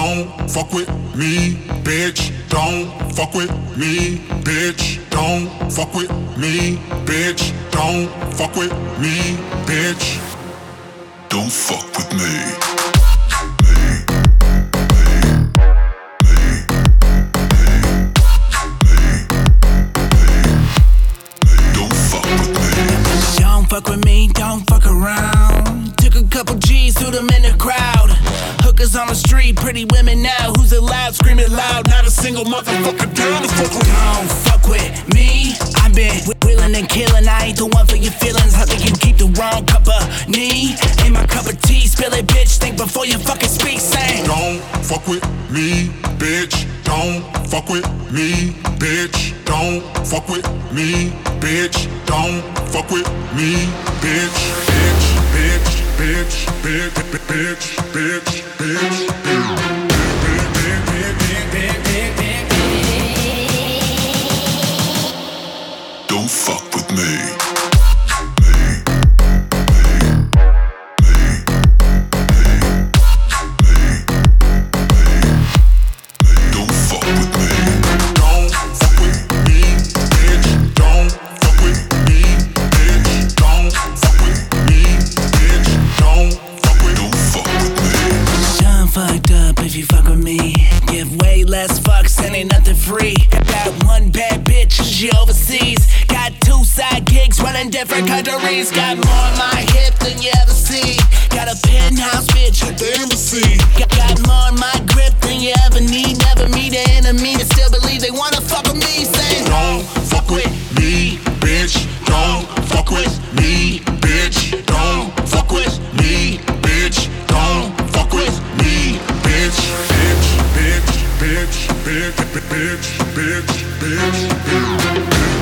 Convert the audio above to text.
don't fuck with me, bitch. Don't fuck with me, bitch. Don't fuck with me, bitch. Don't fuck with me, bitch. Don't fuck with me. Fuck with me, don't fuck around. Took a couple G's, threw them in the crowd. Hookers on the street, pretty women now. Who's allowed, screaming loud. Not a single motherfucker down to fuck with. Don't fuck with me. I've been wheeling and killing. I ain't the one for your feelings. I think you keep the wrong company. Ain't my cup of tea, spill it, bitch. Think before you fucking speak, say. Don't fuck with me, bitch. Don't fuck with me, bitch. Don't fuck with me, bitch. Don't fuck with me, bitch. Bitch, bitch, bitch, bitch, bitch, bitch, bitch, bitch. Don't fuck with me. If you fuck with me, give way less fucks and ain't nothing free. Got one bad bitch, she overseas. Got 2 side gigs running different countries. Got more on my hip than you ever see. Got a penthouse bitch at the embassy. Got more on my grip than you ever need. Never meet an enemy and still believe they wanna fuck with me. Say, don't fuck with me, bitch. Don't fuck with me, bitch. Don't fuck with me, bitch. Don't fuck with me, bitch. Bitch, bitch, bitch, bitch, bitch, bitch, bitch, bitch.